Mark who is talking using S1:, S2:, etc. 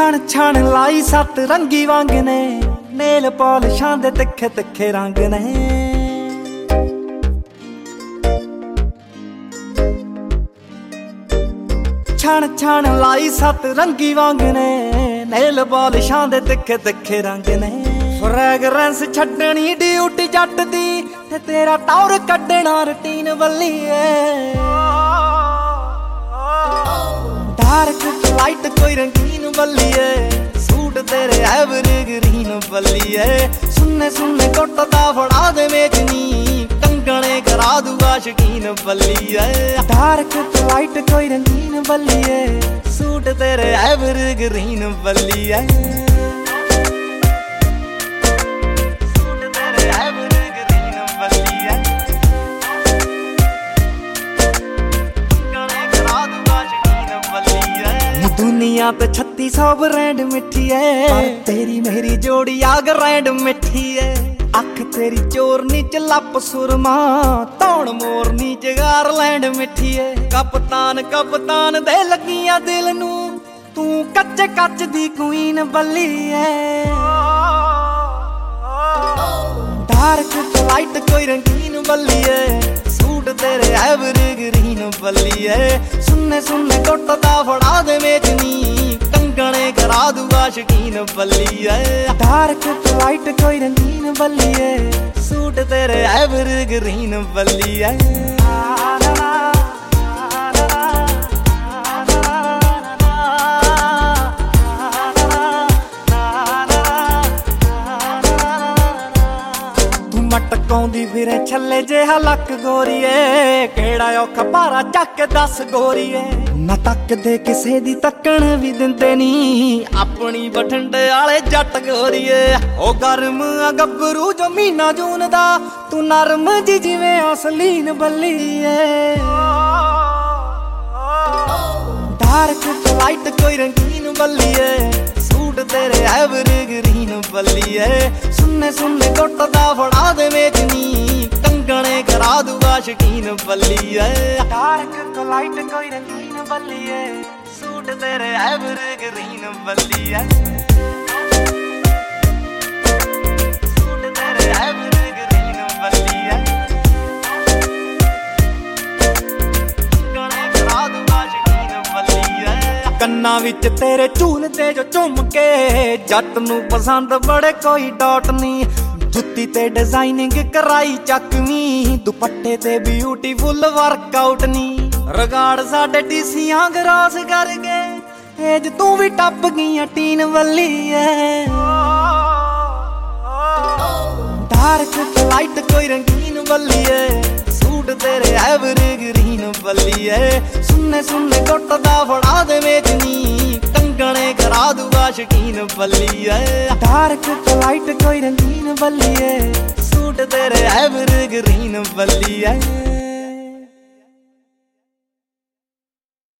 S1: ਛਣ ਛਣ ਲਾਈ ਸੱਤ ਰੰਗੀ ਵਾਂਗ ਨੇ, ਨੇਲ ਪਾਲਿਸ਼ਾਂ ਦੇ ਤਿੱਖੇ ਤਿੱਖੇ ਰੰਗ ਨੇ। ਛਣ ਛਣ ਲਾਈ ਸੱਤ ਰੰਗੀ ਵਾਂਗ ਨੇ, ਨੇਲ ਪਾਲਿਸ਼ਾਂ ਦੇ ਤਿੱਖੇ ਤਿੱਖੇ ਰੰਗ ਨੇ। ਫ੍ਰੈਗਰੈਂਸ ਛੱਡਣੀ ਡਿਊਟੀ ਜੱਟ ਦੀ, ਤੇ ਤੇਰਾ ਟੌਰ ਕੱਢਣਾ ਰੁਟੀਨ ਬੱਲੀਏ। ਡਾਰਕ ਲਾਈਟ ਕੋਈ ਰੰਗੀਨ ਬੱਲੀਏ, ਸੂਟ ਤੇਰੇ ਐਵਰਗ੍ਰੀਨ ਬੱਲੀਏ। ਸੁੰਨੇ ਸੁੰਨੇ ਗੁੱਟ ਦਾ ਫੜਾ ਦੇ ਮੇਚਨੀ, ਕੰਗਣੇ ਕਰਾ ਦੂਗਾ ਸ਼ਕੀਨ ਬੱਲੀਏ। ਡਾਰਕ ਲਾਈਟ ਕੋਈ ਰੰਗੀਨ ਬੱਲੀਏ, ਸੂਟ ਤੇਰੇ ਐਵਰਗ੍ਰੀਨ ਬੱਲੀਏ। दुनिया पे 3600 ब्रांड मिठी है, तेरी मेरी जोड़ी आग रैंड मिठी है। अख तेरी चोरनी च लप सुरमा, तौण मोरनी च गारलैंड मिठी है। कप्तान कप्तान दे लगियां दिल नू, तू कच्चे कच दी क्वीन बल्ली है। डार्क लाइट कोई रंगीन बल्ली है, सूट तेरे एवरग्रीन बल्ली है। सुन्ने सुन्ने गुੱਟ ਦਾ ਫੜਾ ਦੇ ਮੇਚਨੀ, ਕੰਗਣੇ ਕਰਾ ਦੂਗਾ ਸ਼ਕੀਨ ਬੱਲੀ ਹੈ। ਡਾਰਕ ਲਾਈਟ ਕੋਈ ਰੰਗੀਨ ਬੱਲੀ ਹੈ, ਸੂਟ ਤੇਰੇ ਐਵਰਗ੍ਰੀਨ ਬੱਲੀ ਹੈ। ਮਟਕਾਉਂਦੀ ਫਿਰੇ ਛੱਲੇ ਜਿਹਾ ਲੱਕ ਗੋਰੀਏ, ਕਿਹੜਾ ਔਖਾ ਭਾਰਾ ਚੱਕ ਦੱਸ ਗੋਰੀਏ। ਨਾ ਤੱਕਦੇ ਕਿਸੇ ਦੀ ਤੱਕਣ ਵੀ ਦਿੰਦੇ ਨੀ, ਆਪਣੀ ਬਠਿੰਡੇ ਵਾਲੇ ਜੱਟ ਗੋਰੀਏ। ਉਹ ਗਰਮ ਆ ਗੱਭਰੂ ਜੋ ਮਹੀਨਾ ਜੂਨ ਦਾ, ਤੂੰ ਨਰਮ ਜੀ ਜਿਵੇਂ ਅਸਲੀਨ ਬੱਲੀਏ। ਡਾਰਕ ਲਾਈਟ ਕੋਈ ਰੰਗੀਨ ਬੱਲੀਏ, ਸੂਟ ਤੇਰੇ ਐਵਰਗ੍ਰੀਨ ਬੱਲੀਏ। ਸੁੰਨੇ ਸੁੰਨੇ ਗੁੱਟ ਦਾ ਫੜਾ ਦੇ ਮੇਚਨੀ, ਕੰਗਣੇ ਕਰਾ ਦੂਗਾ ਸ਼ਕੀਨ ਬੱਲੀਏ। ਡਾਰਕ ਲਾਈਟ ਕੋਈ ਰੰਗੀਨ ਬੱਲੀਏ, ਸੂਟ ਤੇਰੇ ਐਵਰਗ੍ਰੀਨ ਬੱਲੀਏ। ਸੂਟ ਤੇਰੇ ਐਵਰਗ੍ਰੀਨ ਬੱਲੀਏ, ਕੰਗਣੇ ਕਰਾ ਦੂਗਾ ਸ਼ਕੀਨ ਬੱਲੀਏ। ਕੰਨਾਂ ਵਿੱਚ ਤੇਰੇ ਝੂਲਦੇ ਜੋ ਝੁੰਮ ਕੇ, ਜੱਟ ਨੂੰ ਪਸੰਦ ਬੜੇ ਕੋਈ ਡਾਟ ਨੀ। ਜੁੱਤੀ ਤੇ ਡਿਜ਼ਾਈਨਿੰਗ ਕਰਾਈ ਚੱਕਵੀਂ, ਦੁਪੱਟੇ ਤੇ ਬਿਊਟੀਫੁੱਲ ਵਰਕਆਊਟ ਨੀ। ਰਿਗਾਰਡ ਸਾਡੇ ਡੀਸੀਆਂ ਗਰਾਸ ਕਰ ਗਏ, ਏਜ ਤੂੰ ਵੀ ਟੱਪ ਗਈਆਂ ਟੀਨ ਬੱਲੀਏ। ਡਾਰਕ ਲਾਈਟ ਕੋਈ ਰੰਗੀਨ ਬੱਲੀਏ, ਸੂਟ ਤੇਰੇ ਐਵਰਗ੍ਰੀਨ ਬੱਲੀਏ। ਸੁੰਨੇ ਸੁੰਨੇ ਗੁੱਟ ਦਾ ਫੜਾ ਦੇ ਮੇਚਨੀ, ਕੰਗਣੇ ਕਰਾ ਦੂਗਾ ਸ਼ਕੀਨ ਬੱਲੀਏ। ਡਾਰਕ ਲਾਈਟ ਕੋਈ ਰੰਗੀਨ ਬੱਲੀਏ, ਸੂਟ ਤੇਰੇ ਐਵਰਗ੍ਰੀਨ ਬੱਲੀਏ।